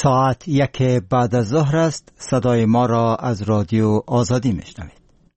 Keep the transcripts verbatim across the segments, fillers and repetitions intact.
ساعت یک بعد از ظهر است. صدای ما را از رادیو آزادی میشنوید.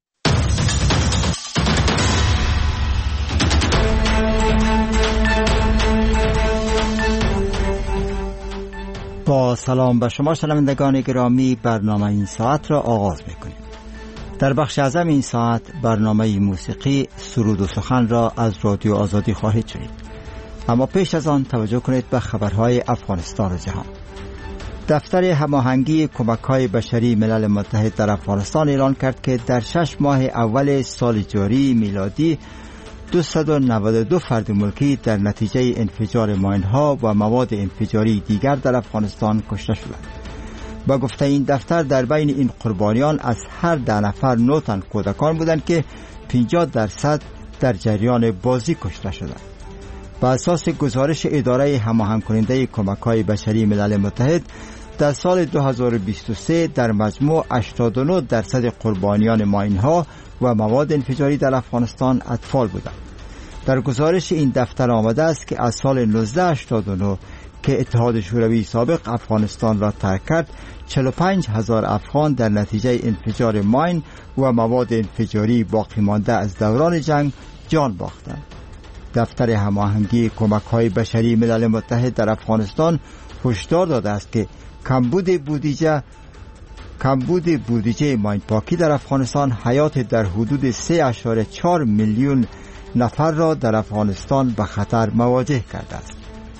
با سلام به شما شنوندگان گرامی، برنامه این ساعت را آغاز میکنیم. در بخش اعظم این ساعت برنامه موسیقی سرود و سخن را از رادیو آزادی خواهید شنید. اما پیش از آن توجه کنید به خبرهای افغانستان و جهان. دفتر هماهنگی کمک‌های بشری ملل متحد در افغانستان اعلان کرد که در شش ماه اول سال جاری میلادی دویست و نود و دو فرد ملکی در نتیجه انفجار ماین‌ها و مواد انفجاری دیگر در افغانستان کشته شدند. با گفته این دفتر در بین این قربانیان از هر ده نفر نه تن کودکان بودند که پنجاه درصد در جریان بازی کشته شدند. بر اساس گزارش اداره هماهنگ کننده کمک‌های بشری ملل متحد در سال دو هزار و بیست و سه در مجموع هشتاد و نه درصد قربانیان ماین‌ها و مواد انفجاری در افغانستان اطفال بودند. در گزارش این دفتر آمده است که از سال نوزده هشتاد و نه که اتحاد شوروی سابق افغانستان را ترک کرد، چهل و پنج هزار افغان در نتیجه انفجار ماین و مواد انفجاری باقی مانده از دوران جنگ جان باختند. دفتر هماهنگی کمک‌های بشری ملل متحد در افغانستان هشدار داده است که کمبود بودجه کمبود بودجه ماین پاکی در افغانستان حیات در حدود سه اشاره چهار میلیون نفر را در افغانستان به خطر مواجه کرده است.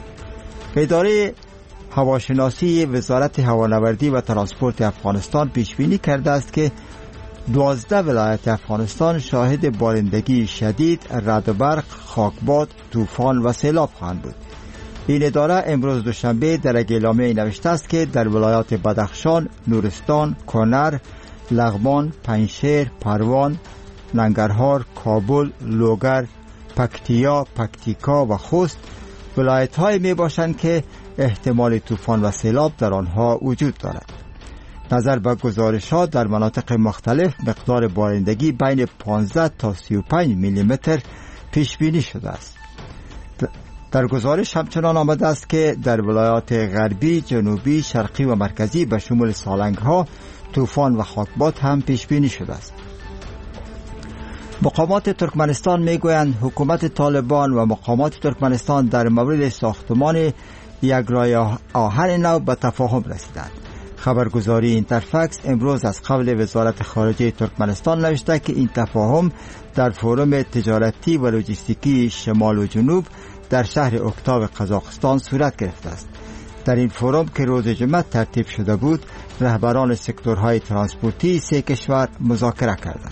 اداره هواشناسی وزارت هوانوردی و ترانسپورت افغانستان پیش بینی کرده است که دوازده ولایت افغانستان شاهد بارندگی شدید، رعد و برق، خاکباد، طوفان و سیلاب خواهند بود. این اداره امروز دوشنبه در یک اعلامیه نوشته است که در ولایات بدخشان، نورستان، کنر، لغمان، پنجشیر، پروان، ننگرهار، کابل، لوگر، پکتیا، پکتیکا و خوست ولایت‌های می باشند که احتمال طوفان و سیلاب در آنها وجود دارد. نظر به گزارشات در مناطق مختلف مقدار بارندگی بین پانزده تا سی و پنج میلی متر پیش بینی شده است. در گزارش همچنان آمده است که در ولایات غربی، جنوبی، شرقی و مرکزی به شمول سالنگ ها طوفان و خاکباد هم پیش بینی شده است. مقامات ترکمنستان میگویند حکومت طالبان و مقامات ترکمنستان در مورد ساختمان یک راه آهن نو به تفاهم رسیدند. خبرگزاری اینترفکس امروز از قبل وزارت خارجه ترکمنستان نوشته که این تفاهم در فورم تجارتی و لوجستیکی شمال و جنوب در شهر اکتاب قزاقستان صورت گرفته است. در این فورم که روز جمعه ترتیب شده بود، رهبران سکتورهای ترانسپورتی سه کشور مذاکره کردند.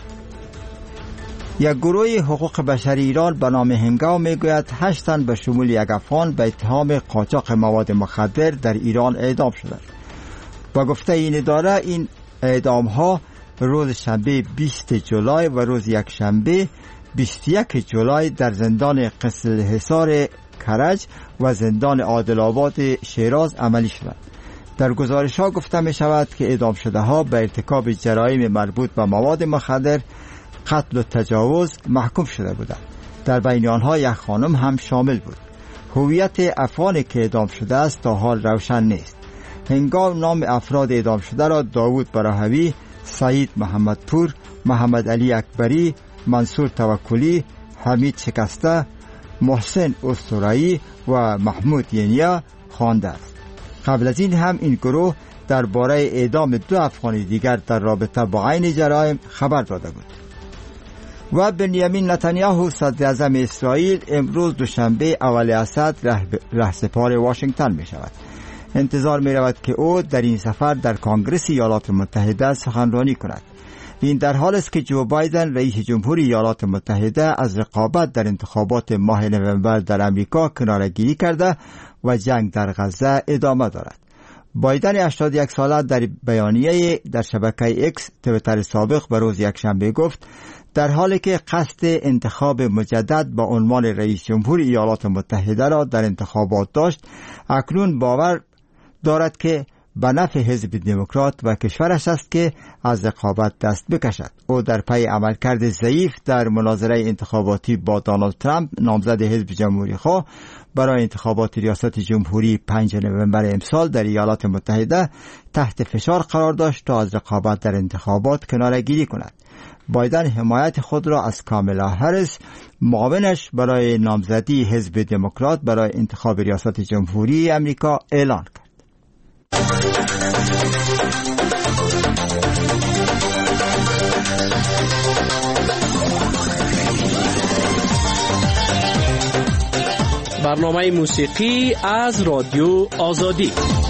یک گروه حقوق بشری ایران به نام هنگاو میگوید هشت تن به شمول یک افغان به اتهام قاچاق مواد مخدر در ایران اعدام شدند. با گفته این اداره این اعدام ها روز شنبه بیست جولای و روز یک شنبه بیست و یک جولای در زندان قصر حصار کرج و زندان عادل آباد شیراز عملی شدند. در گزارش ها گفته می شود که اعدام شده ها به ارتکاب جرایم مربوط به مواد مخدر، قتل و تجاوز محکوم شده بودند. در بین آنها یک خانم هم شامل بود. هویت افغانی که اعدام شده است تا حال روشن نیست. هنگاو نام افراد اعدام شده را داوود براهوی، سعید محمدپور، محمد علی اکبری، منصور توکلی، حمید شکسته، محسن اسطورایی و محمود ینیا خوانده است. قبل از این هم این گروه درباره اعدام دو افغانی دیگر در رابطه با عین جرایم خبر داده بود. و بنیامین نتانیاهو صدر اعظم اسرائیل امروز دوشنبه اول اسد رهسپار واشنگتن می شود. انتظار می رود که او در این سفر در کنگره ایالات متحده سخنرانی کند. این در حال است که جو بایدن رئیس جمهوری ایالات متحده از رقابت در انتخابات ماه نوامبر در امریکا کناره‌گیری کرده و جنگ در غزه ادامه دارد. بایدن هشتاد و یک ساله در بیانیه در شبکه اکس توییتر سابق به روز یکشنبه گفت در حالی که قصد انتخاب مجدد با عنوان رئیس جمهور ایالات متحده را در انتخابات داشت، اکنون باور دارد که به نفع حزب دموکرات و کشورش است که از رقابت دست بکشد. او در پی عملکرد ضعیف در مناظره انتخاباتی با دونالد ترامپ نامزد حزب جمهوری خواه برای انتخابات ریاست جمهوری پنجم نوامبر امسال در ایالات متحده تحت فشار قرار داشت تا از رقابت در انتخابات کناره‌گیری کند. بایدن حمایت خود را از کامالا هریس معاونش برای نامزدی حزب دموکرات برای انتخاب ریاست جمهوری امریکا اعلان کرد. برنامه موسیقی از رادیو آزادی.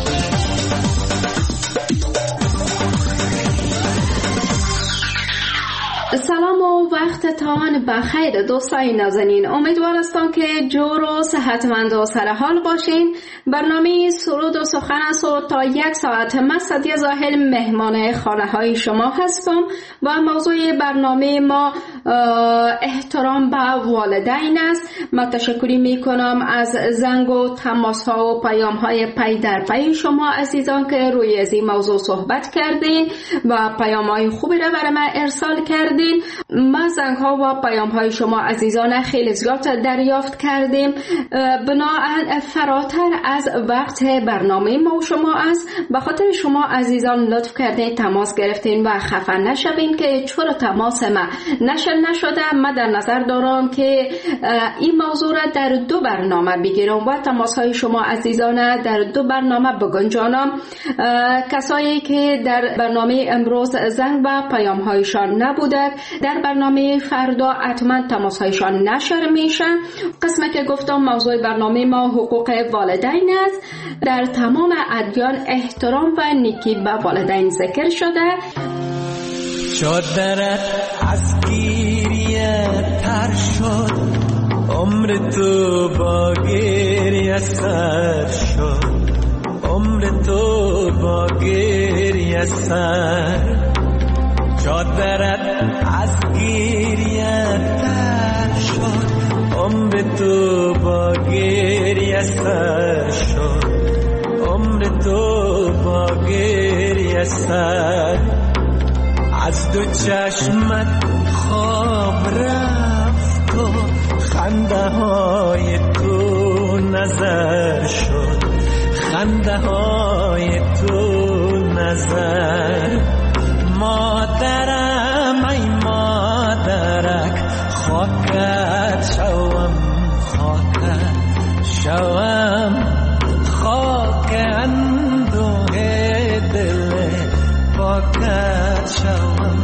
سلام و وقتتان بخیر دوستای نازنین. امیدوار هستم که جور و صحتمند و سرحال باشین. برنامه سرود و سخن است و تا یک ساعت من سعدیه زاهد مهمان خانه های شما هستم و موضوع برنامه ما احترام به والدین است. من تشکری می کنم از زنگ و تماس ها و پیام های پی در پی شما عزیزان که روی از این موضوع صحبت کردین و پیام های خوبی را برای من ارسال کردین. ما زنگ ها و پیام های شما عزیزان خیلی زیاد دریافت کردیم. بنابراین فراتر از وقت برنامه ما و شما است. به خاطر شما عزیزان لطف کردین تماس گرفتین و خفه نشوین که چرا تماس ما نشل نشده. من در نظر دارم که این موضوع را در دو برنامه بگیرم و تماس های شما عزیزان در دو برنامه بگنجانم. کسایی که در برنامه امروز زنگ و پیام هایشان نبوده در برنامه فردا حتما تماس هایشان نشر میشه. قسمت که گفتم موضوع برنامه ما حقوق والدین است. در تمام ادیان احترام و نیکی به والدین ذکر شده. چادرت از گریه تر شد، عمر تو با گریه سر شد، عمر تو با گریه سر. چادرت از گریه تر شد، عمر تو با گریه سر شد، عمر تو با گریه سر. از دو چشمت خواب رفت و خنده های تو نظر شد، خنده های تو نظر. مادرم ای مادرک خاکت شوم، خاکت شوم، خاک اندوه دل پاکت شوم.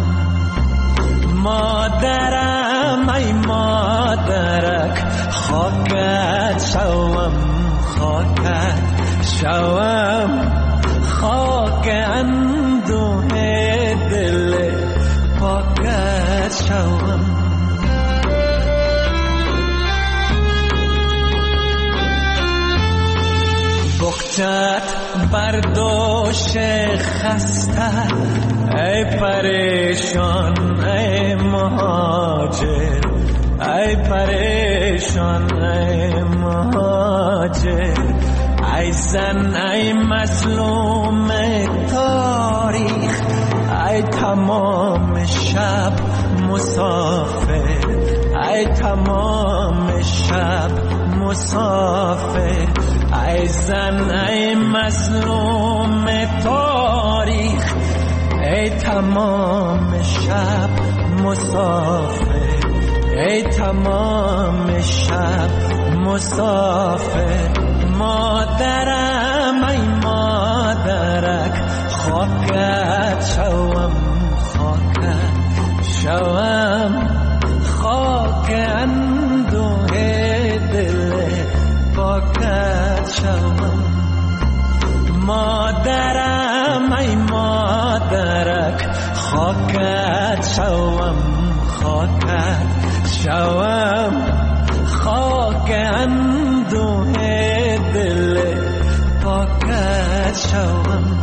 مادرم ای مادرک خاکت شوم، خاکت شوم، خاک اندوه دل پاکت شوم. بختت برداشت خسته ای پریشان ای مهاجر، ای پریشان ای مهاجر. ای زن ای مظلوم تاریخ، ای تمام شب مسافر، ای تمام شب مسافر. ای زن ای مظلوم تاریخ، ای تمام شب مسافر، ای تمام شب مسافر. مادرم ای مادرک خاکت شوم، خاکت شوم، خاک اندوه دل پاکت شوم. مادرم ای مادرک خاکت شوم، خاکت شوم، خاک اندوه دل پاکت شوم.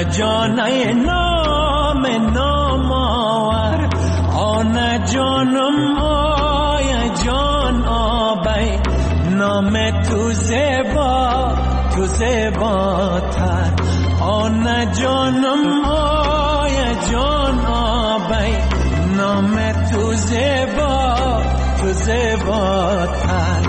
جانای نام نام آور آن جانم آی جان آبی نام تو زیبا تو زیباتر آن جانم آی جان آبی نام تو زیبا تو زیباتر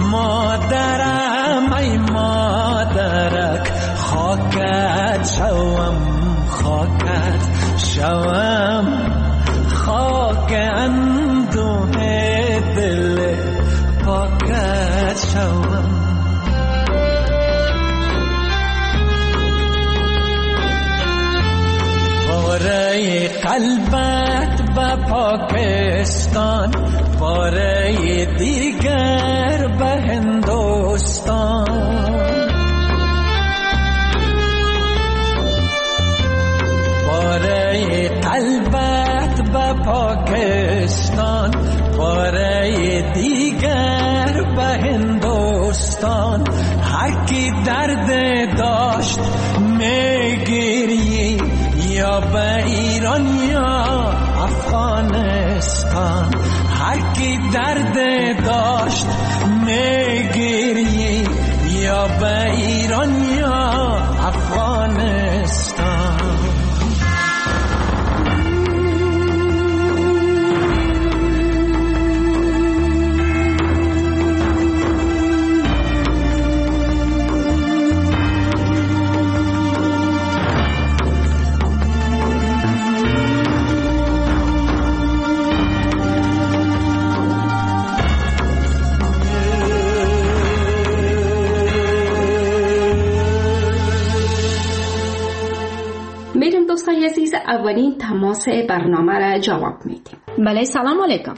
مادرم ای مادرک خاکت شوم خاکت شوم خاک اندوه دل پاکت شوم پاره قلبت به پاکستان پاره دیگر به هندوستان پاره قلبت به پاکستان پاره دیگر به هندوستان هر کی درد داشت میگیری یا به ایران یا افغانستان هر کی درد داشت میگیری یا به ایران یا افغانستان دوستان عزیز اولین تماس برنامه را جواب میدیم. بله سلام علیکم.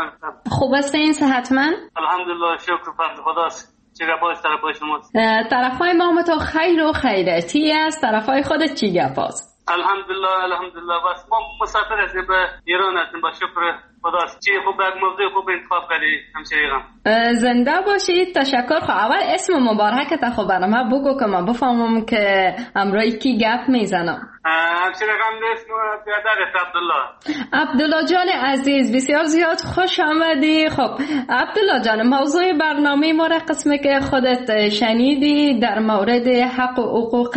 خوب هستین؟ صحتمند؟ الحمدلله شکر خداست. چه گپاست طرفای شماست؟ طرفای ما تو خیر و خیرتی است. طرفای خودت چی گپاست؟ الحمدلله الحمدلله بس ما مسافر هستیم به ایران هستیم با شکر خداست. چی خوب یک موضوع خوب انتخاب کردی همشریغم. زنده باشید. تشکر. خب اول اسم مبارکت خب برام بگو که من بفهمم که امروز کی گپ میزنم. همشریغم اسم برادر عبدالله. عبدالله جان عزیز بسیار زیاد خوش آمدی. خب عبدالله جان موضوع برنامه ما را قسمی که خودت شنیدی در مورد حق و حقوق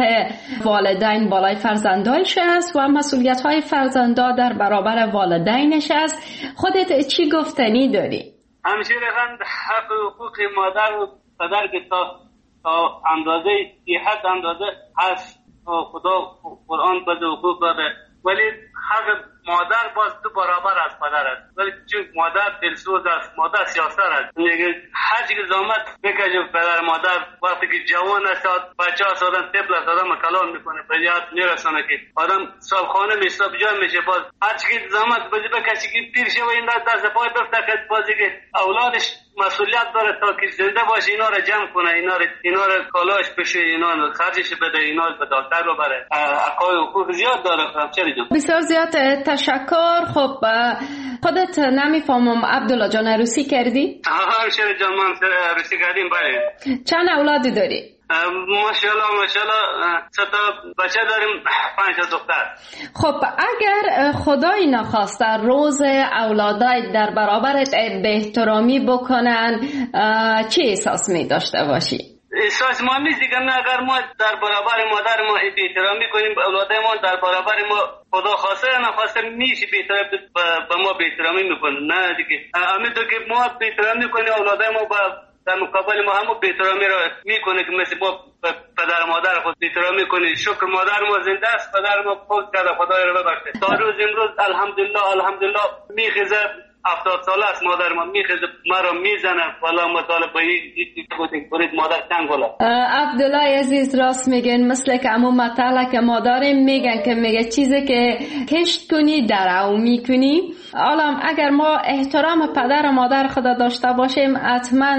والدین بالای فرزندانش است و مسئولیت های فرزندا در برابر والدینش است. خودت چی گفتنی داری؟ همشریغم حق و حقوق مادر و پدر که تا تا اندازه صحت اندازه هست خدا قرآن به حقوق داده ولی حق مادر باز دو برابر از پدر است ولی چون مادر دلسوز است مادر سیاست است میگه هر چیز زحمت بکشه پدر مادر وقتی که جوان است بچه است آدم طفل است آدم کلام میکنه به یاد میرسونه که آدم صاحب خانه میشه صاحب جای میشه باز هر چیز زحمت بکشه که پیر شه و این دست پای بفته که بازی که اولادش مسئولیت داره تا که زنده باشه اینا رو جمع کنه اینا رو اینا رو کالاش بشه اینا رو خرجش بده اینا رو به دکتر ببره حقای حقوق زیاد داره همچنین جان بسیار زیاد تشکر. خب خودت نمیفهمم عبدالله جان عروسی کردی؟ ها همشریغ جان من عروسی کردیم. بله. چند اولادی داری؟ ماشاءالله ماشاءالله سه تا بچه داریم پنج تا دختر. خب اگر خدای نخواسته روز اولادای در برابرت به احترامی بکنن چی احساس می داشته باشی؟ احساس ما نیست دیگه. اگر ما در برابر مادر ما به احترامی کنیم اولادای ما در برابر ما خدا خواسته نخواسته میشه به به ما به احترامی میکنه نه دیگه. همینطور که ما به احترامی کنیم اولادای ما با در مقابل ما هم به احترامی را میکنه که مثل ما پدر مادر خود احترامی کنه. شکر مادر ما زنده است پدر ما فوت کرده خدای را ببخشه. تا روز امروز الحمدلله الحمدلله میخیزه هفتاد ساله است مادر ما میخیزه مرا میزنه والا مطالب به این برید مادر چند گله. عبدالله عزیز راست میگن مثل که امو مطلع که مادرم میگن که میگه چیزی که کشت کنی درو میکنی. حالا اگر ما احترام پدر و مادر خدا داشته باشیم حتما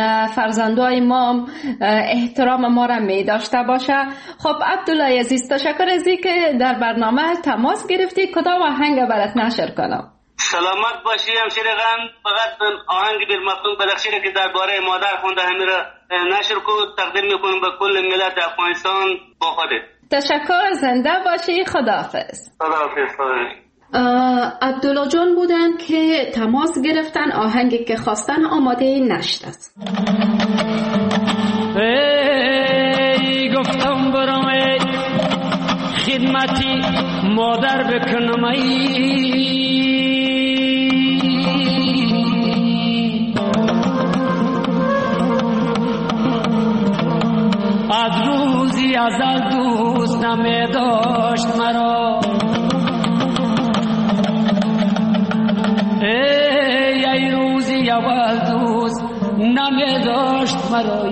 فرزندای ما احترام ما را می داشته باشه. خب عبدالله عزیز تشکر از اینکه در برنامه تماس گرفتی. کدام آهنگ برات نشر کنم؟ سلامت باشی همشریغم. فقط آهنگ بیر مفتون بدخشی که درباره مادر خونده همین را نشر کو تقدیم میکنم به کل ملت افغانستان با خودت. تشکر، زنده باشی، خداحافظ. خداحافظ. عبدالله جان بودن که تماس گرفتن، آهنگی که خواستن آماده نشد است. ای گفتم برام ای خدمتی مادر بکنم ای از روزی ازل دوست نمی داشت مرا ای ای روزی اول دوست نمی داشت مرا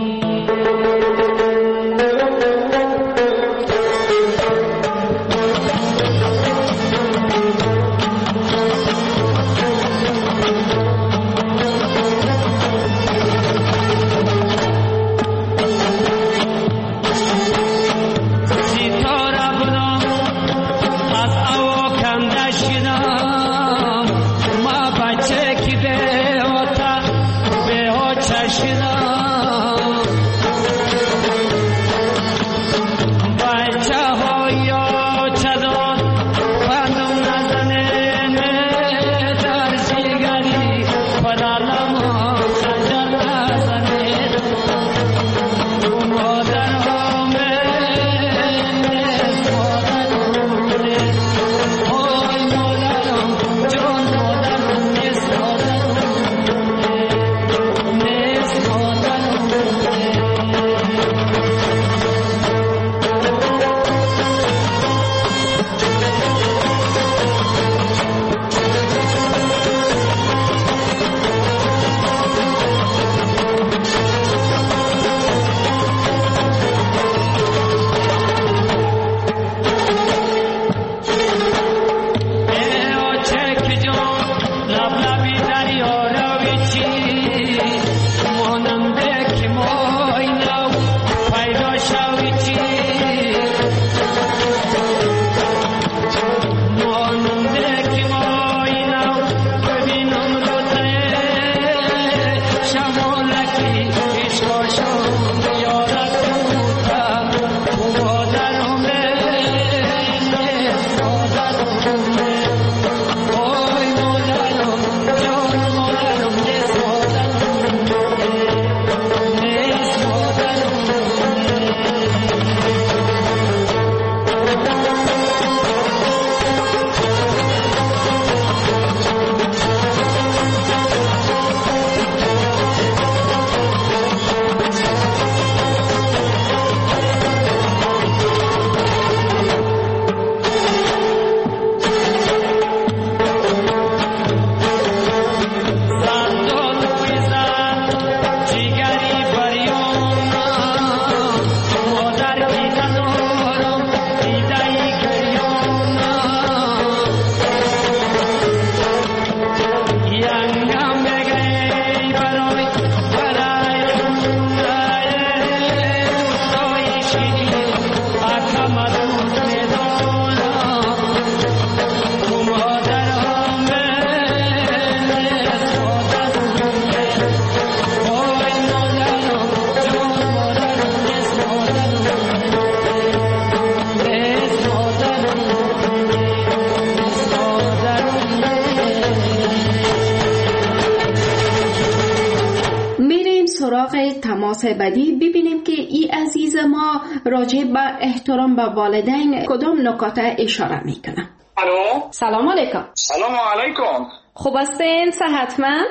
تماس بعدی ببینیم که ای عزیز ما راجع به احترام به والدین کدام نکات اشاره میکنه. الو، سلام علیکم. سلام علیکم. خوب هستین؟ صحتمند؟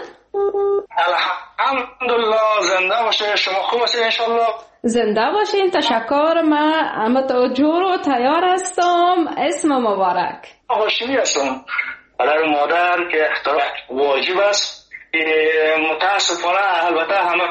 الحمدلله، زنده باشه. شما خوب هستین انشالله؟ زنده باشین، تشکر. من اما توجور و تیار هستم. اسم مبارک؟ هاشمی هستم. برای مادر که احترام واجب است. متاسفانه البته همه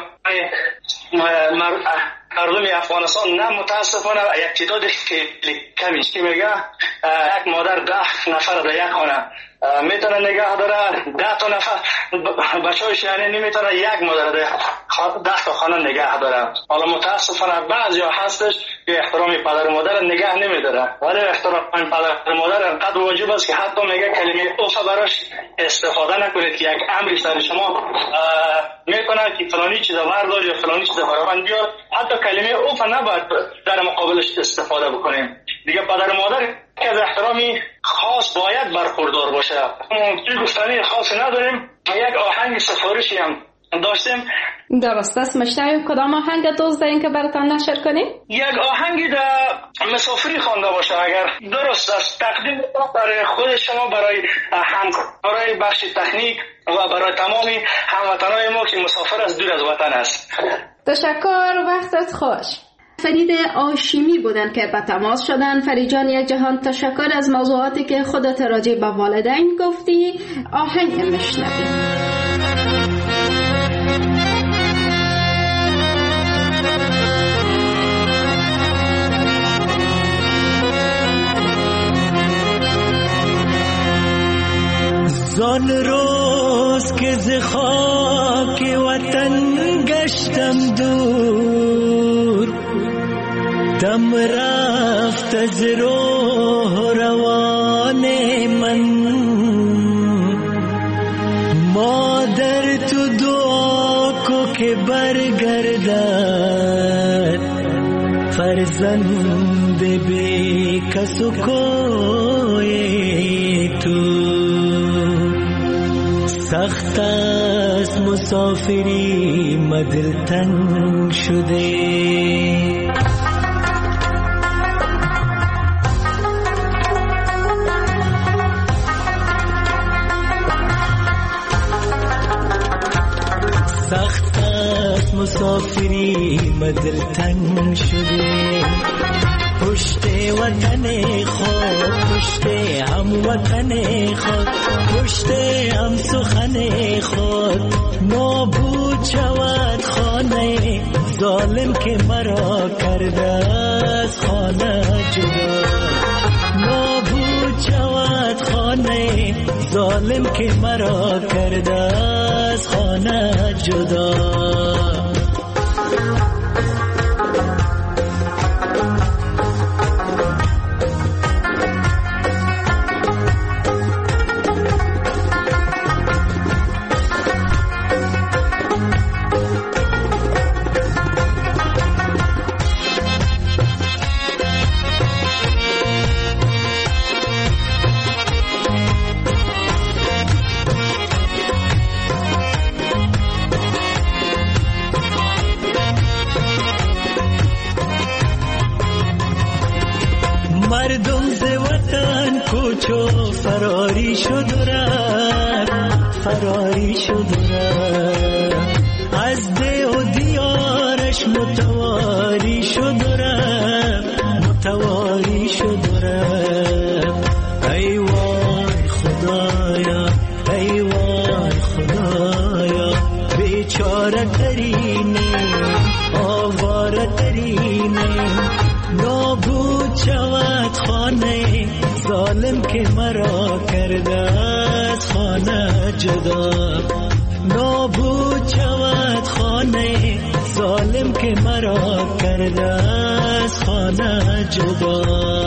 مردم افغانستان نه متاسفانه یک تعداد کمی که میگه یک مادر ده نفر در یک خانه میتونه نگه داره، ده تا نفر بچه‌هاش یعنی نمیتونه یک مادر ده تا خانه نگه داره. حالا متاسفانه بعضیا هستش که احترام پدر و مادر نگه نمیداره، ولی احترام پدر و مادر انقدر واجب است که حتی میگه کلمه اوف براش استفاده نکنید که یک امری سر شما میکنه که فلانی چیز بردار یا فلانی چیز برابر بیار، حتی کلمه اوف نباید در مقابلش استفاده بکنیم. دیگه پدر و مادر که از احترامی خاص باید برخوردار باشه. ما گفتنی خاصی نداریم، یک آهنگ سفارشی هم داشتیم. درست است. مشتاق کدام آهنگ دوست دارین که براتان نشر کنیم؟ یک آهنگی در مسافری خوانده باشه اگر درست است. تقدیم برای خود شما، برای همکارای بخش تکنیک و برای تمامی هموطنای ما که مسافر از دور از وطن است. تشکر، وقتت خوش. فرید آشیمی بودن که به تماس شدن. فرید جان، یک جهان تشکر از موضوعاتی که خودت راجع به والدین گفتی. آهنگ میشنویم. زان روز که ز خاک وطن گشتم دور، دم رفت از روح روان من. مادر تو دعا کو که برگردد، فرزند بی کس و کوی تو. سخت از مسافری مدل تنگ شده، سخت از مسافری مدل تنگ شده. پشت وطن خود، پشت هم وطن خود، پشت هم سخن خود. نابود شود خانه ظالم که مرا کرده از خانه جدا. نابود شود خانه ظالم که مرا کرده از خانه جدا. مردم ز وطن کوچو فراری شد رفت، فراری شد رفت. از ده و دیارش متواری شد رفت، متواری شد رفت. ای وای خدایا، ای وای خدایا، بیچاره ترینیم، آواره ترینیم. نابود شود خانه ظالم که مرا کرده از خانه جدا. نابود شود خانه ظالم که مرا کرده از خانه جدا.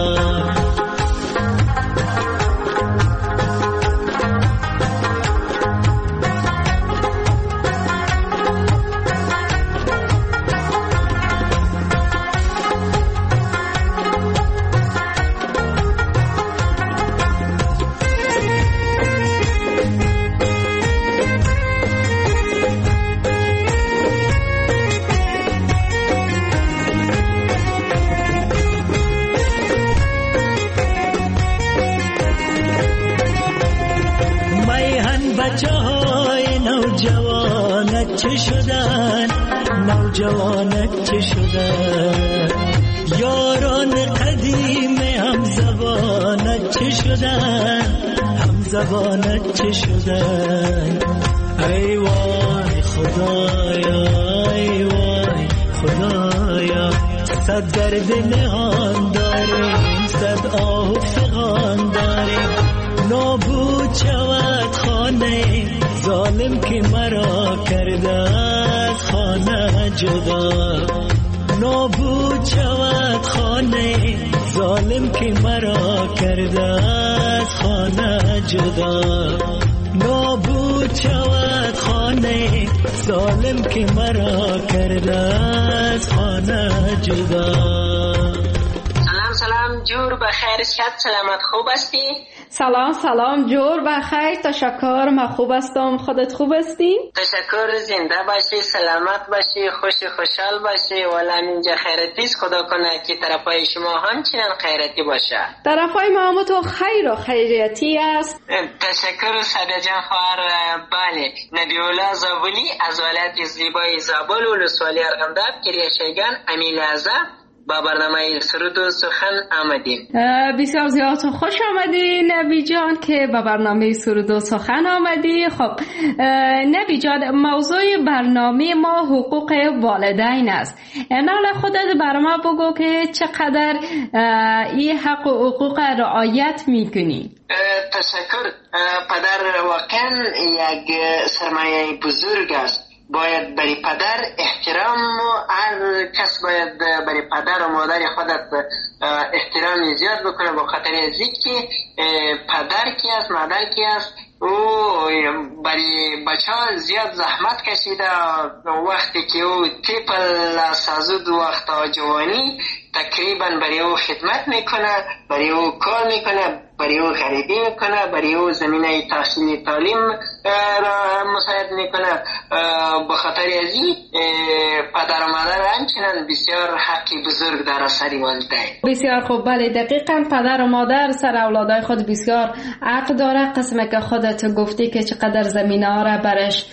بچه های نوجوانت چه شدن، نوجوانت چه شدن. یاران قدیم هم زبانت چه شدن، هم زبانت چه شدن. ای وای خدایا، ای وای خدایا. صد درد نهان داریم، صد آه و فغان داریم. نابود ظالم که مرا کرده از خانه جدا. نابود شود خانه ظالم که مرا کرده از خانه جدا. نابود شود خانه ظالم که مرا کرده از خانه جدا. سلام سلام، جور بخیر شد، سلامت خوب هستی؟ سلام سلام، جور بخیر، تشکر، من خوب هستم، خودت خوب هستی؟ تشکر، زنده باشی، سلامت باشی، خوش خوشحال باشی. والا اینجا خیرتیست، خدا کنه که طرفای شما همچنان خیرتی باشه. طرفای ما هم تو خیر و خیریتی است. تشکر ساده جان خواهر. بله، نبیولا زابلی از ولایت زیبای زابل ولسوالی ارغنداب کریه شیگان امیل اعظم با برنامه سرود و سخن آمدین. بسیار زیاد خوش آمدین نبی جان که با برنامه سرود و سخن آمدی. خب نبی جان، موضوع برنامه ما حقوق والدین است. نال خودت بر ما بگو که چقدر این حق و حقوق رعایت میکنی. تشکر. پدر واقعا یک سرمایه بزرگ است. باید برای پدر احترام و هر کس باید برای پدر و مادر خودت احترام زیاد بکنه، با خاطر از اینکه پدر کی است مادر کی است او برای بچه ها زیاد زحمت کشیده. وقتی که او تیپل سازود وقت جوانی تقریبا برای او خدمت میکنه، برای او کار میکنه، برای او غریبی میکنه، برای او زمینه تحصیل تعلیم را مساعد میکنه. به خاطر از این پدر و مادر همچنان بسیار حقی بزرگ داره سر والدین. بسیار خوب. بله دقیقاً پدر و مادر سر اولادای خود بسیار حق داره. قسمه که خودت گفتی که چقدر زمینه ها را برش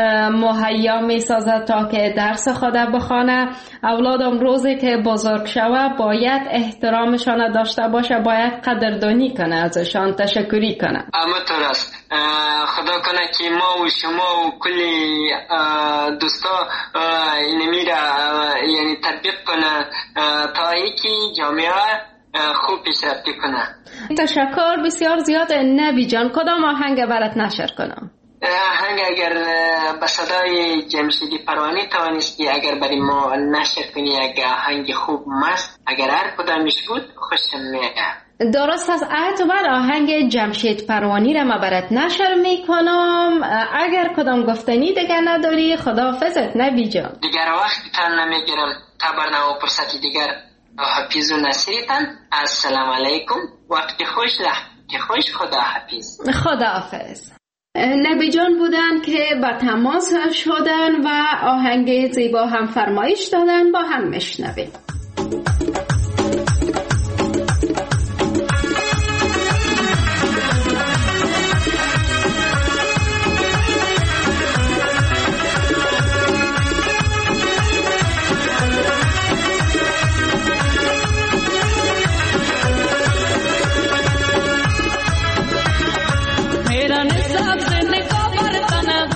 مهیا میسازد تا که درس خود بخوانه. اولادم روزی که بزرگ شوه باید احترامشان داشته باشه، باید قدردانی کنه ازشان، تشکری کنه. اما طور است. خدا کنه که ما و شما و کلی دوستا اینمی را یعنی تطبیق کنه تا اینکه جامعه خوب پیشرفت کنه. تشکر بسیار زیاد نبی جان. کدام آهنگ برات نشر کنم؟ آهنگ اگر به صدای جمشیدی پروانی توانستی اگر برای ما نشر کنی، یک آهنگ خوب مست، اگر هر کدامش بود خوشم میاد. درست است. اعتبار آهنگ جمشید پروانی را ما برات نشر میکنم. اگر کدام گفتنی دیگر نداری خداحافظت نبی جان. دیگر وقت تان نمیگیرم تا برنامه فرصتی دیگر. حافظ و نصیرتان. السلام علیکم، وقت خوش لحظه خوش، خدا حافظ. خدا حافظ. نبی جان بودن که با تماس شدن و آهنگ زیبا هم فرمایش دادن، با هم میشنویم.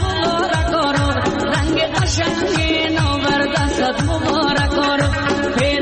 مبارک اور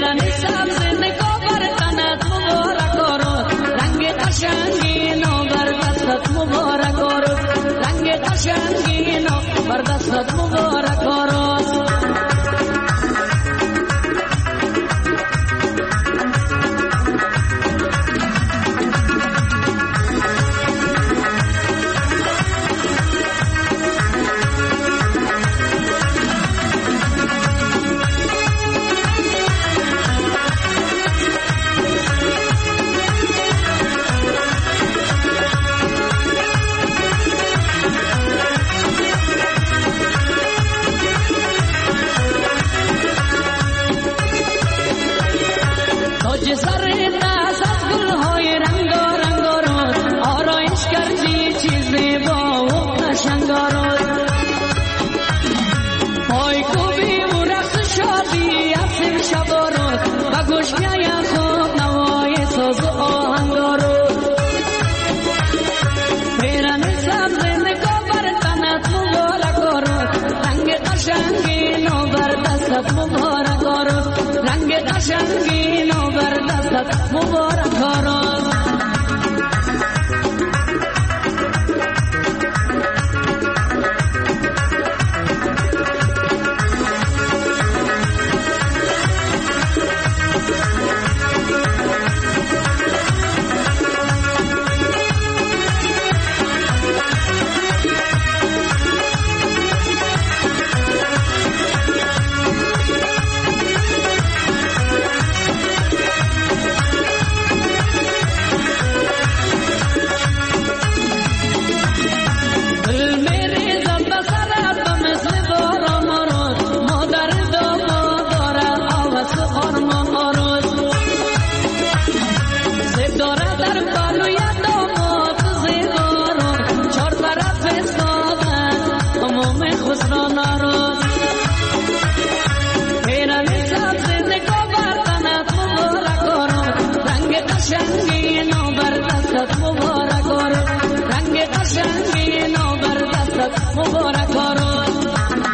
مبارک آراد.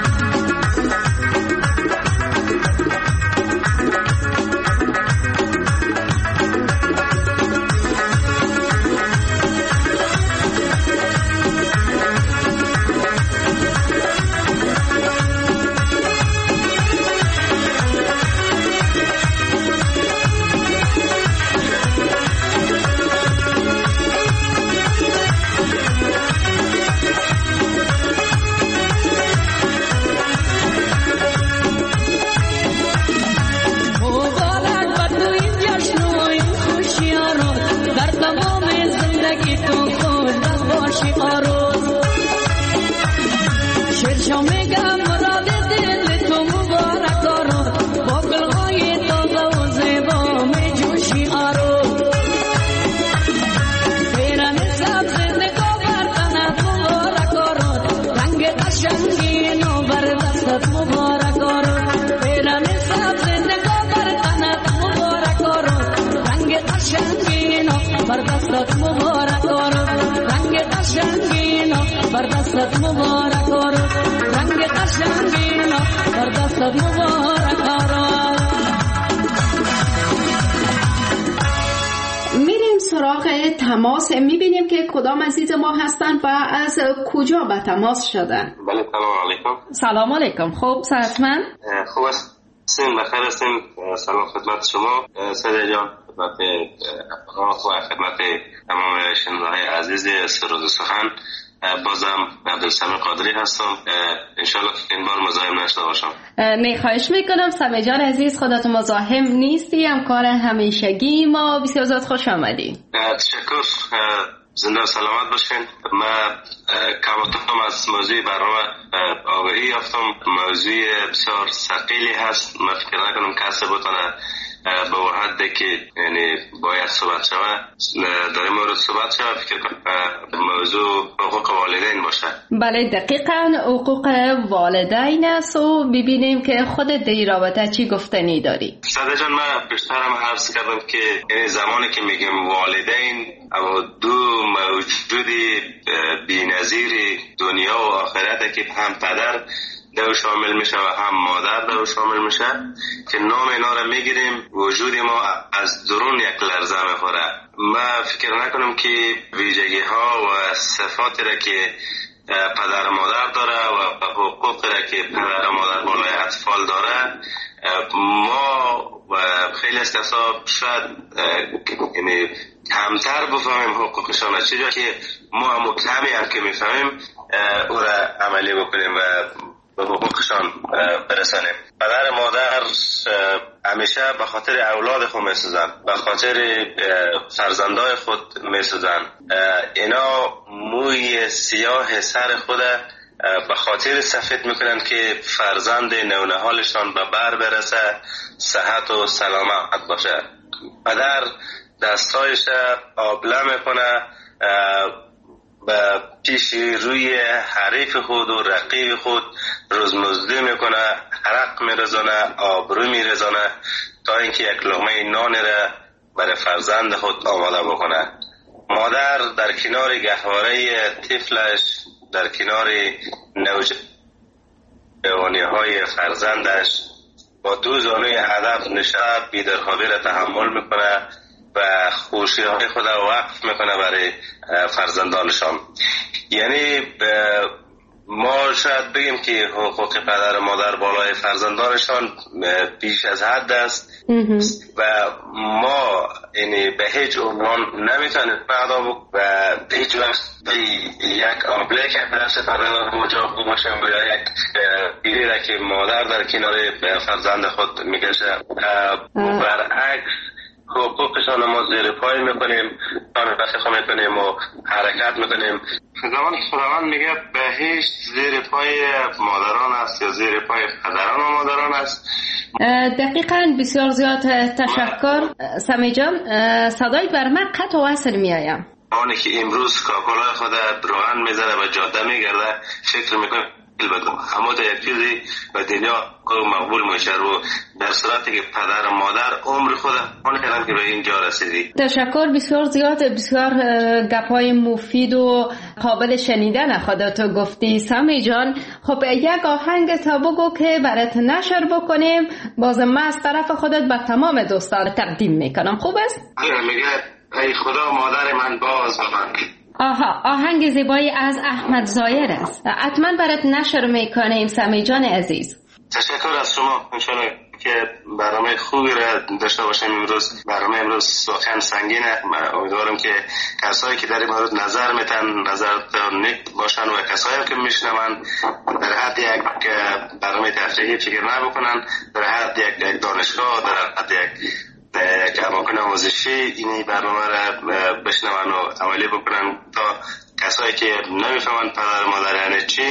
بردستت مبارک آراد، رنگ قشنگینا بردستت مبارک آراد. میریم سراغ تماس، میبینیم که کدام عزیز ما هستن و از کجا به تماس شدن. بله سلام علیکم. سلام علیکم. خوب صحتمند؟ خوب هستیم، بخیر هستیم. سلام خدمت شما سیده جان، خدمت آقا و خدمت تمام شنونده‌های عزیز سرود سخن. بازم عبدالسمیع قادری هستم. انشالله که این بار مزاحم نشده باشم. نه خواهش میکنم. سمیع جان عزیز، خودت مزاحم نیستی، همکار همیشگی ما. بسیار زیاد خوش آمدی. تشکر. زنده و سلامت باشین. من کماتم از موضوع برنامه آگاهی یافتم. موضوع بسیار ثقیلی هست. من فکر نکنم کسی بتونه به حدی که یعنی باید صحبت شوه در این مورد صحبت شوه. فکر موضوع حقوق والدین باشه. بله دقیقاً حقوق والدین است و ببینیم که خودت در این رابطه چی گفتنی داری. ساده جان، من پیشترم عرض کردم که یعنی زمانی که میگم والدین اما دو موجودی بی‌نظیر دنیا و آخرت که هم پدر دو شامل میشه و هم مادر دو شامل میشه که نام اینا را میگیریم وجود ما از درون یک لرزه میخوره. من فکر نکنم که ویژگی ها و صفاتی را که پدر مادر داره و حقوقی را که پدر مادر بالای اطفال داره ما و خیلی استثاب شاید یعنی کمتر بفهمیم حقوقشان، چیزی که ما هم کمی هم که میفهمیم او را عملی بکنیم و به حقوقشان برسانیم. پدر مادر همیشه به خاطر اولاد خود میسوزن، به خاطر فرزندای خود میسوزن. اینا موی سیاه سر خود به خاطر سفید میکنن که فرزند نونهالشان به بر برسه، صحت و سلامت باشه. پدر دستایش آبله میکنه، به پیش روی حریف خود و رقیب خود روزمزدی میکنه، حرق میرزانه، آبرو میرزانه تا اینکه یک لقمه نان را برای فرزند خود آماده بکنه. مادر در کنار گهواره طفلش، در کنار نوجوانی های فرزندش با دو زانوی هدف نشسته بی‌درخوابی را تحمل میکنه و خوشی های خود را وقف میکنه برای فرزندانشان. یعنی ما شاید بگیم که حقوق پدر و مادر بالای فرزندانشان بیش از حد است و ما یعنی به هیچ عنوان نمیتونیم ادا بکنیم و هیچ وقت یک آبله که درست فرزندان مجاب باشیم و یا یک بیری را که مادر در کنار فرزند خود میکشه. برعکس حقوقشان ما زیر پای میکنیم، رسخ میکنیم و حرکت میکنیم. زمان که خداوند میگه به هیچ زیر پای مادران است یا زیر پای پدران و مادران است. دقیقاً. بسیار زیاد تشکر سمیع جان. صدای بر من قطع و وصل میایم. آنی که امروز کاکلای خود روغن میزنه و جاده میگرده فکر میکنه بدم. اما تا یک چیزی به دنیا مقبول میشه و در صورتی که پدر و مادر عمر خود آن کردن که به اینجا رسیدی. تشکر، بسیار زیاد، بسیار گپای مفید و قابل شنیدن خودت گفتی سمی جان. خب یک آهنگ تا بگو که برات نشر بکنیم، بازم من از طرف خودت به تمام دوستان تقدیم میکنم. خوب است؟ میگه ای خدا مادر من باز من. آها، آهنگ زیبایی از احمد ظاهر است، حتما برات نشر میکنیم سمی جان عزیز. تشکر از شما. انشالله که برنامه خوبی را داشته باشیم امروز. برنامه امروز سخن سنگینه. امیدوارم که کسایی که در این مورد نظر میتن نظر نیک باشن و کسایی که میشنون در حد یک برنامه تفریحی فکر نبکنن، در حد یک دانشگاه، در حد یک یک اماکن آموزشی این برنامه را بشنون و عملی بکنن تا کسایی که نمیفهمن پدر مادر یعنی چی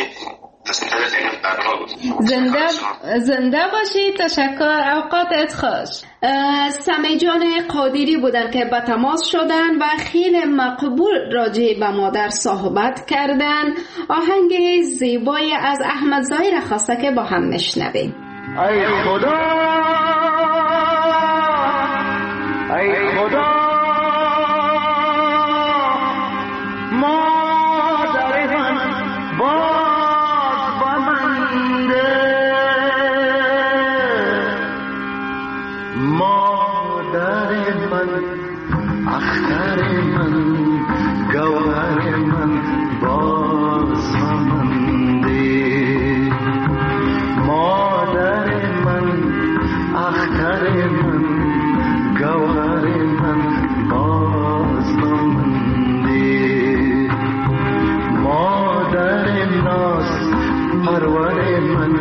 زنده زنده باشید. تشکر، اوقاتت خوش. سمی جان قادری بودن که به تماس شدن و خیلی مقبول راجع به مادر صحبت کردن. آهنگ زیبایی از احمد ظاهر خواسته که با هم نشنویم. ای خدا ای خدا مادر من باز با من ده، مادر من اختر من گوهر من باز با من ده، مادر من اختر من گوهر من باز با من ده، مادر ناز پرور من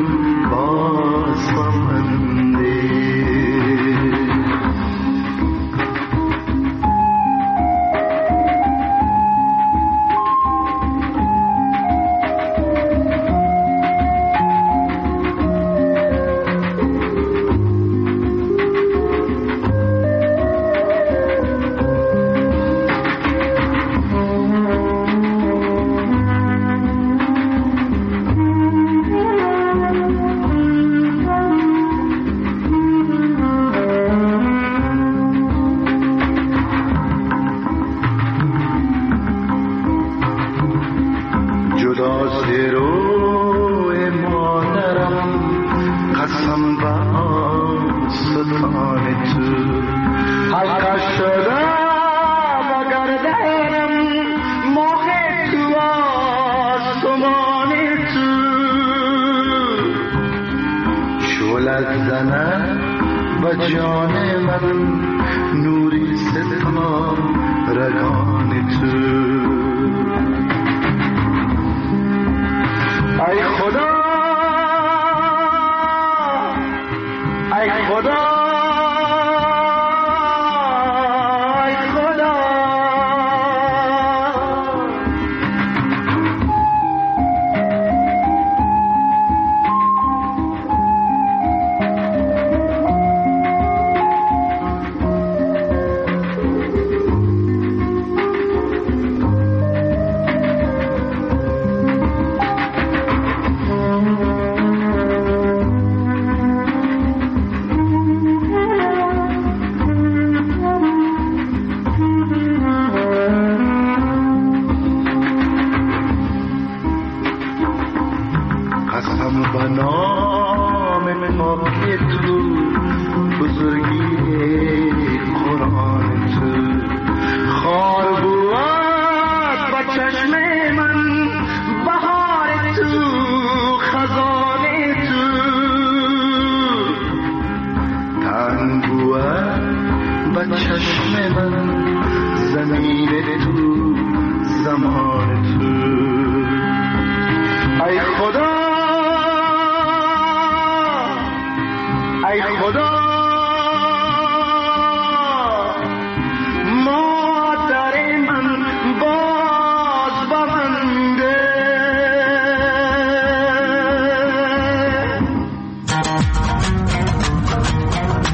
باز با من ده.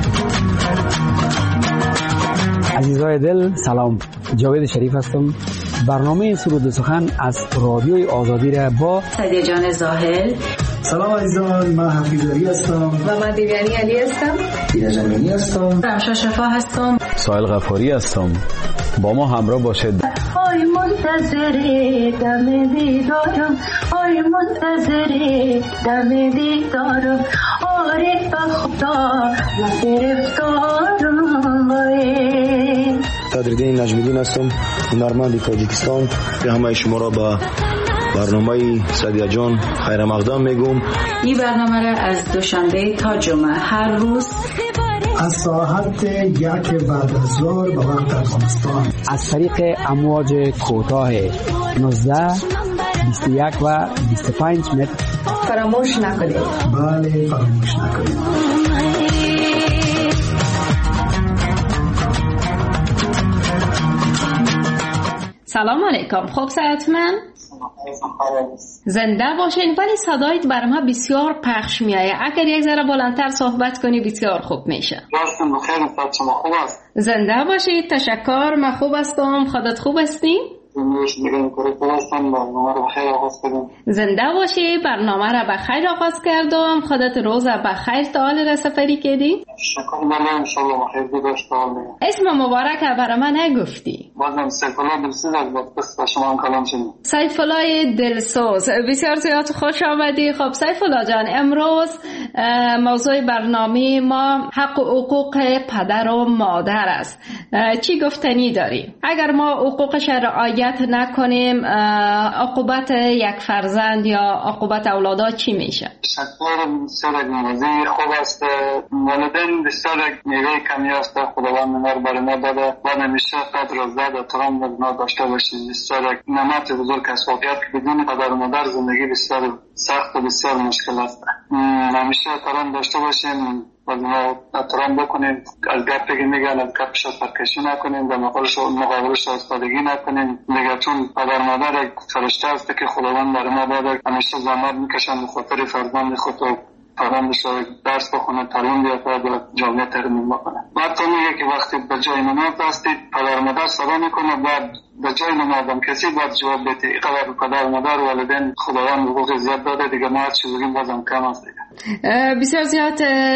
عزیزای دل سلام، جاوید شریف هستم برنامه سرود و سخن از رادیوی آزادی را با سعدیه جان زاهل. سلام عزیزان، من حفیظ علی هستم و من دیویانی علی هستم. دینا جمینی هستم. رمشا شفا هستم. سایل غفاری هستم. با ما همراه باشید. آی منتظر دم دیدارم، آی منتظر دم دیدارم، آره با خدا گرفتارم. صدرالدین نجمیدین هستم، هنرمند تاجیکستان. به همه شما را با برنامه سعدیه جان خیر مقدم میگم. این برنامه را از دوشنبه تا جمعه هر روز از ساعت یک بعد از ظهر به وقت افغانستان از طریق امواج کوتاه نوزده، بیست و یک و بیست و پنج متر فراموش نکنید. بله فراموش نکنید. سلام علیکم. خوب صحتمند؟ زنده باشین. ولی صدایت برای ما بسیار پخش میایه. اگر یک ذره بلندتر صحبت کنی بسیار خوب میشه. راستم بخیر. صحت شما خوب است؟ زنده باشید. تشکر. من خوب هستم. خودت خوب هستی؟ زنده باشی. برنامه را به خیر آغاز کردم. خودت روز به خیر تعالی را سپری کردی؟ شکر من انشالله بخیر گذاشت. اسم مبارک برای من نگفتی. بازم سیف الله دلسوز از با شما هم کلام شدیم. سیف الله دلسوز بسیار زیاد خوش آمدی. خب سیف الله جان، امروز موضوع برنامه ما حق و حقوق پدر و مادر است. چی گفتنی داری؟ اگر ما حقوقش رعایت نکنیم عقوبت یک فرزند یا عقوبت اولادا چی میشه؟ شکر بسیار موضوع خوب است. والدین بسیار میوه کمی است. خداوند ما رو برای ما داده و نمیشه قدر و زد و احترام ما داشته باشیم. بسیار نعمت بزرگ است. واقعیت که بدون پدر و مادر زندگی بسیار سخت و بسیار مشکل است. همیشه احترام داشته باشیم و ما احترام بکنیم. از گپ که میگن از گپش سرکشی نکنیم و مقابلش مقابلش ایستادگی نکنیم. دیگه چون پدر مادر یک فرشته است که خداوند برای ما داده، همیشه زحمت میکشن به خاطر فرزند خود و فرزندش درس بخونه، تعلیم بیاره و جامعه ترمیم بکنه. بعد تو میگه که وقتی به جای نماز هستید پدر مادر صدا میکنه، بعد به جای نمازم کسی باید جواب بده. اینقدر پدر مادر والدین خداوند حقوق زیاد داده، دیگه ما هر چی بگیم بازم کم است دیگه. بسیار زیاد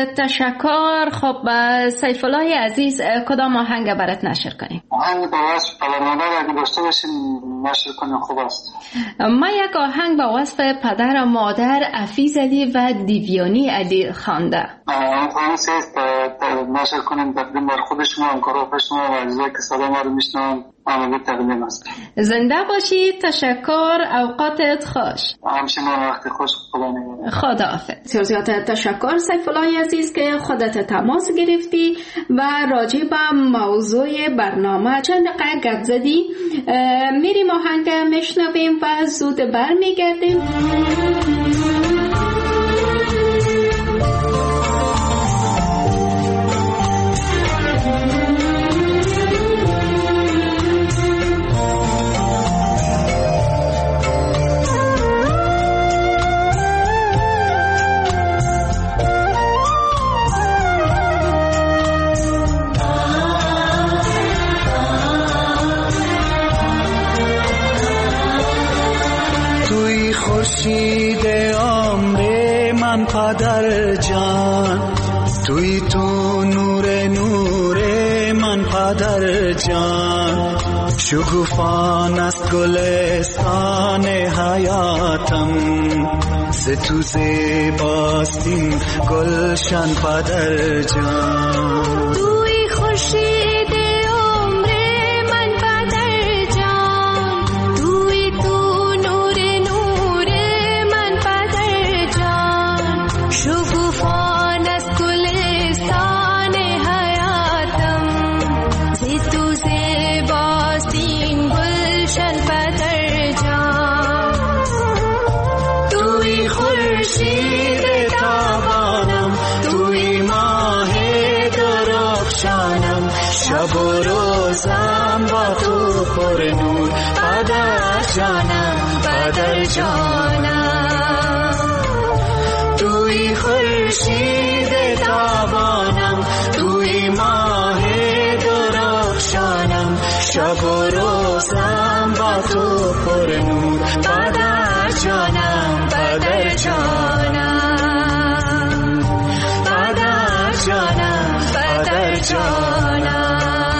تشکر. خب سیف الله عزیز، کدام آهنگ برات نشر کنیم؟ آهنگ با وصف پدر مادر اگه داشته باشیم نشر کنیم خوب است. ما یک آهنگ با وصف پدر و مادر حفیظ علی و دیویانی علی خوانده. آهنگ سیست نشر کنیم تقدیم بر خود شما، همکارا شما و عزیزایی که صدا ما رو میشنون عملی تقدیم است. زنده باشید. تشکر. اوقاتت خوش. همچنان وقت خوش. خدا نگهدار. خداحافظ. زیاد تشکر سیف الله عزیز که خودت تماس گرفتی و راجع به موضوع برنامه چند دقیقه گپ زدی. میریم آهنگ میشنویم و زود برمیگردیم. خورشید عمر من پدر جان، توی تو نور نور من پدر جان، شکوفان است گلستان حیاتم، ز تو زیباست این گلشن پدر جان. توی خورشید شب و روزم با تو پر نور پدر جانم پدر جانم، توی خورشید تابانم توی ماه درخشانم، شب و روزم با با تو پر نور پدر جانم پدر جانم پدر جانم پدر جانم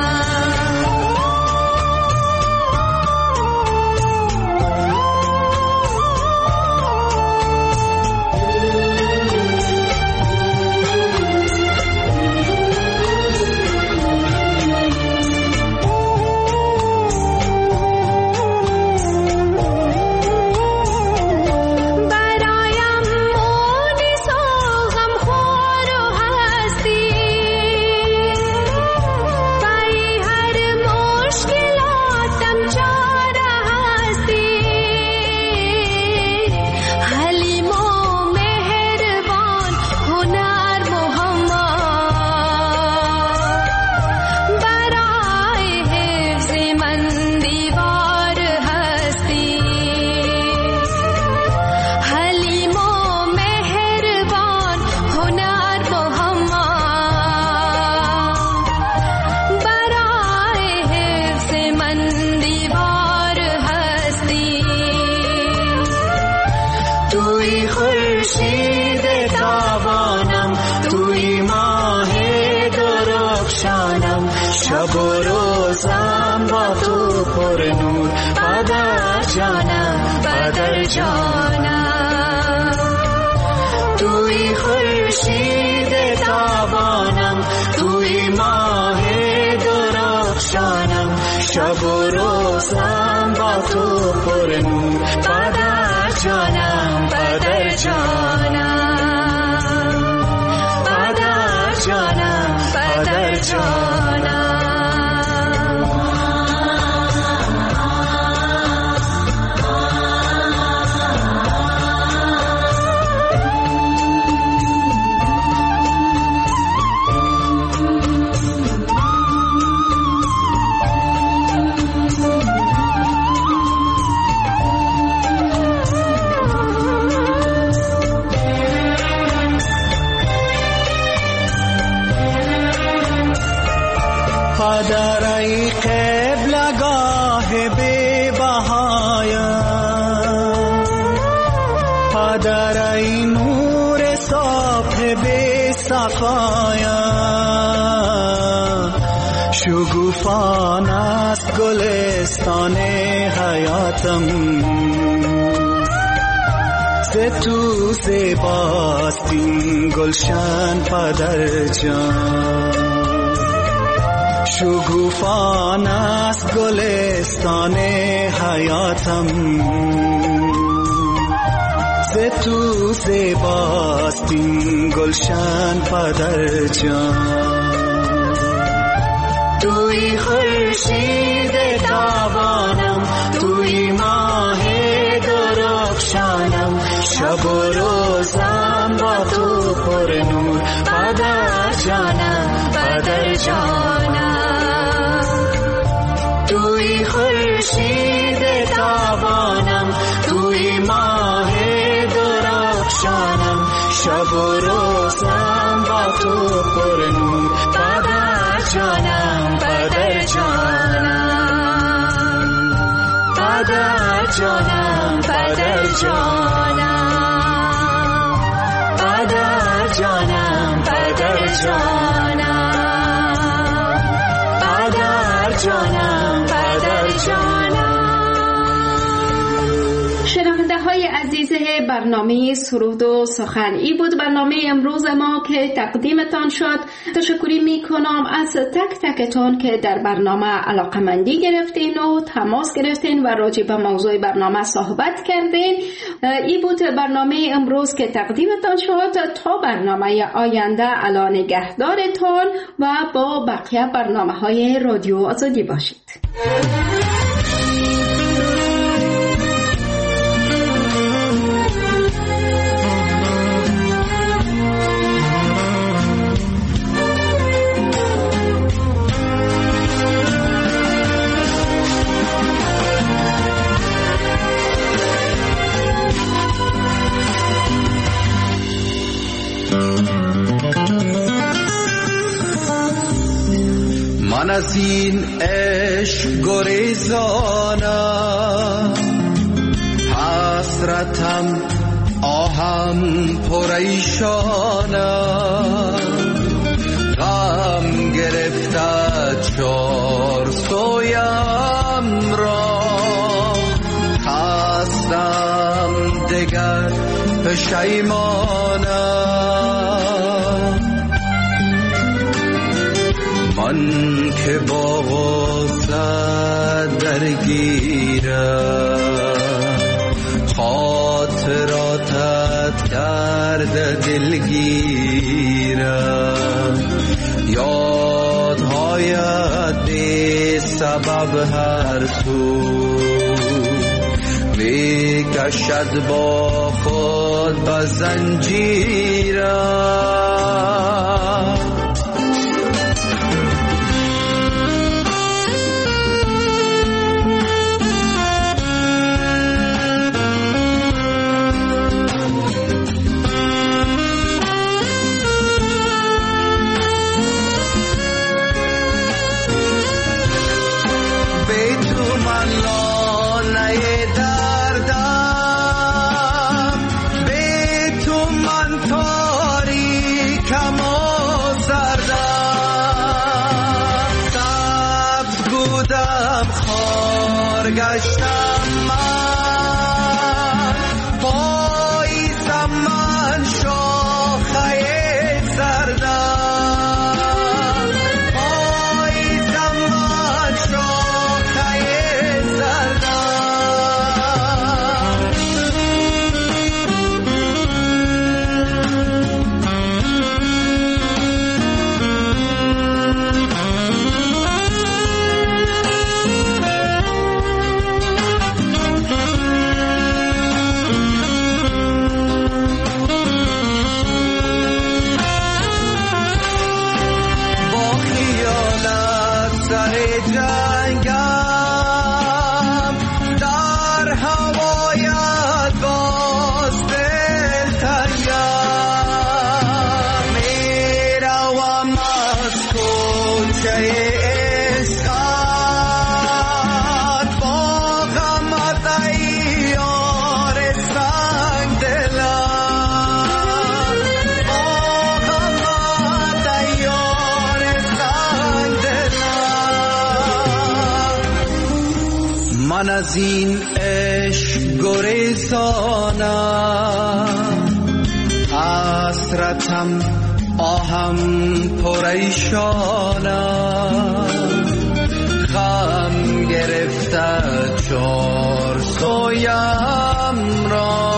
شب و روزم با تو پر نور پدر جانم پدر جانم توی خورشید تابانم توی ماه درخشانم شب و روزم با تو پر نور پدر جانم پدر جانم پدر جانم پدر جانم پدر ای قبلگاه بی بهایم پدر ای نور صبح بی صفایم شگوفان است گلستان حیاتم ز تو زیباست این گلشن پدر جان شگوفان است گلستان حیاتم ز تو زیباست این گلشن پدر جان توی خورشید تابانم توی ماه درخشانم شب و روزم با تو پر نور پدر جانم پدر جانم توی خورشید تابانم توی ماه درخشانم شب و روزم با تو پر نور پدر جانم پدر جانم پدر جانم پدر جانم پدر جانم پدر جانم پدر جانم پدر جانم. شنونده های عزیز برنامه سرود و سخن، ای بود برنامه امروز ما که تقدیمتان شد. تشکری می کنم از تک تکتون که در برنامه علاقمندی گرفتین و تماس گرفتین و راجع به موضوع برنامه صحبت کردین. ای بود برنامه امروز که تقدیمتان شد. تا برنامه آینده الا نگهدارتان و با بقیه برنامه های رادیو آزادی باشید. من از این عشق گریزانم حسرتم آهم پریشانم غم گرفته چار سویم را خستم دگر پشیمانم من که با غصه درگیرم خاطراتت کرده دلگیرم یادهایت بی سبب هر سو می کشد با خود به زنجیرم گشتم من پاییزم من شاخه سردم پاییزم من شاخه من از این عشق گریزانم حسرتم آهم پریشانم غم گرفته چار سویم را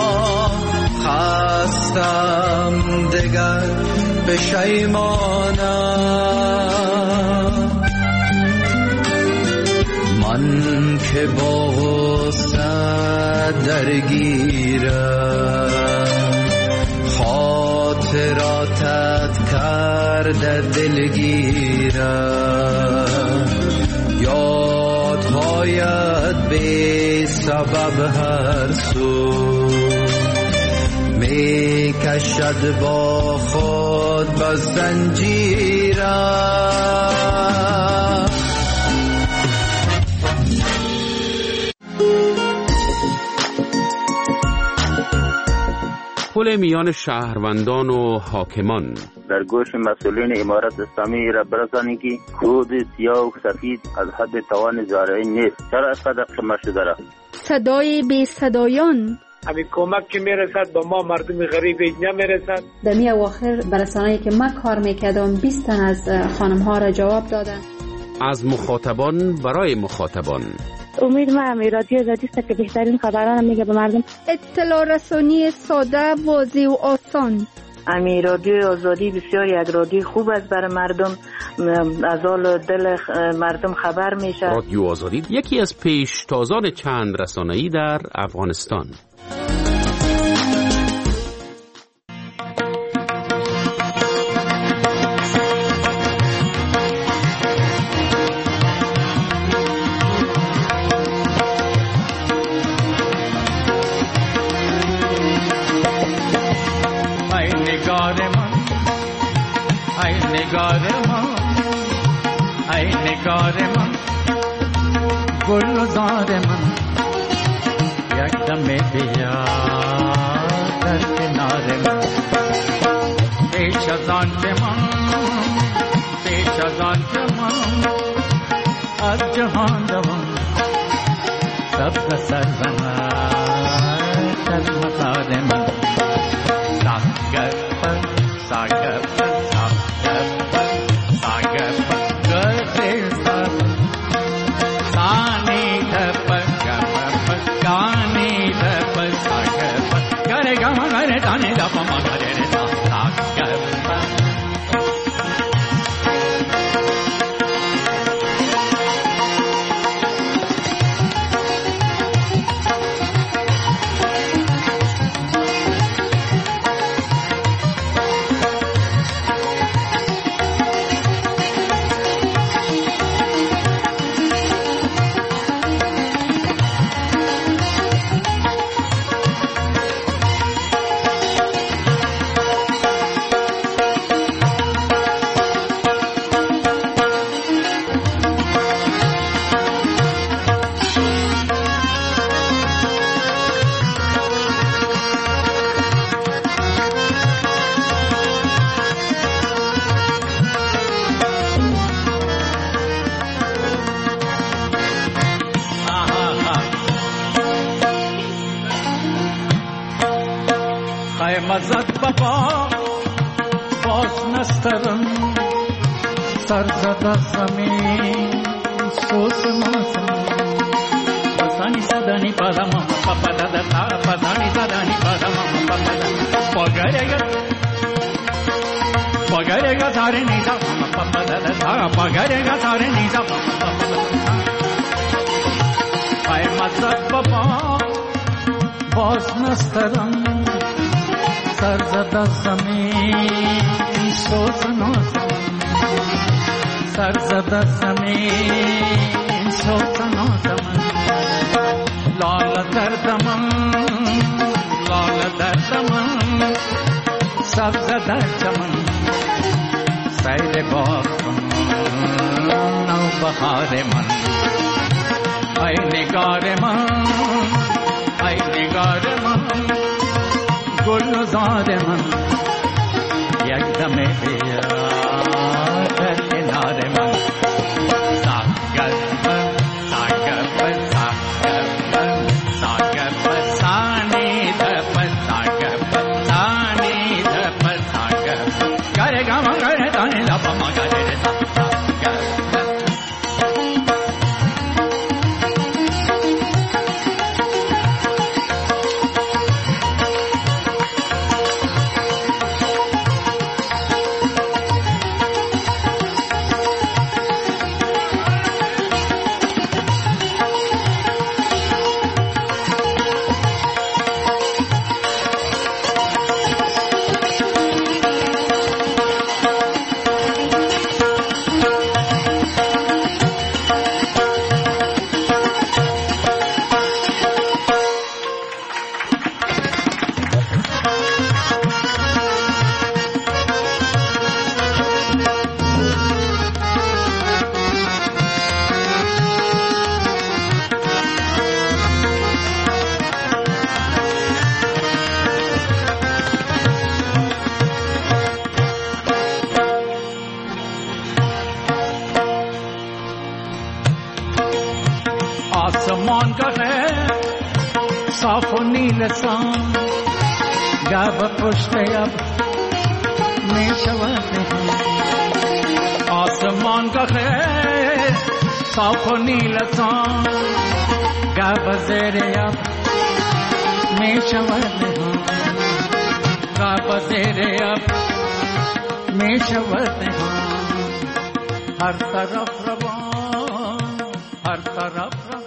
خستم دگر پشیمانم من که با غصه درگیرم خاطراتت کرده دلگیرم یادهایت بی سبب هر سو می کشد با خود به زنجیرم پل میان شهروندان و حاکمان در گوش مسئولین امارت اسلامی را برسانی که کود سیاه و سفید از حد توان زارعی نیست. چرا اینقدر قمه شده را؟ صدای بی صدایان همین کمک که میرسد با ما مردم غریب نمیرسد. در می اواخر برسانه‌ای که من کار میکردم بیست تن از خانم ها را جواب دادن. از مخاطبان برای مخاطبان امید ما هم رادیو آزادی است که بهترین خبران میگه به مردم. اطلاع رسانی ساده، واضح و آسان. امی رادیو آزادی بسیاری یک رادیو خوب است برای مردم، از حال دل مردم خبر میشه. رادیو آزادی یکی از پیشتازان چند رسانه‌ای در افغانستان. گل و زار من یک دم दम दिया در کنار من پیش از آن که من پیش از آن که من از جهان روم سبز سر بنر در مزار من ساگر پر ساگر پر ساگر پر ساگر پر گرده سر سانی دپر گمر پر گانی دپر ساگر پر گره گمر گره دانی دپر مگره دا ساگر پر مزد بابا باز نسترم سر زده زمین سوز مازم پسانی زدانی پدم پپا دادا تا پسانی زدانی پدم پپا دادا پگرگا پگرگا ساره نیزا پپا دادا تا پگرگا ساره نیزا پپا دادا پای مزد بابا باز نسترم سر زده زمین سوز نازم سر زده زمین سوز نازم لال دردم لال دردم سبز در چمن سیل باغم نو بهار من ای نگار من ای نگار من گلزار من یک دم بیا در کنار من ساگر پر ساگر پر ساگر پر ساگر پر سانی پر ساگر پر سانی پر ساگر گره گم گره دانی لب ما گره ساگر आसमान का है साफ नील सान गब पुष्ट अब में शवते हैं आसमान का है साफ नील सान गब जेरे अब में शवते हैं गब जेरे अब में शवते हैं हर तरफ रवा हर तरफ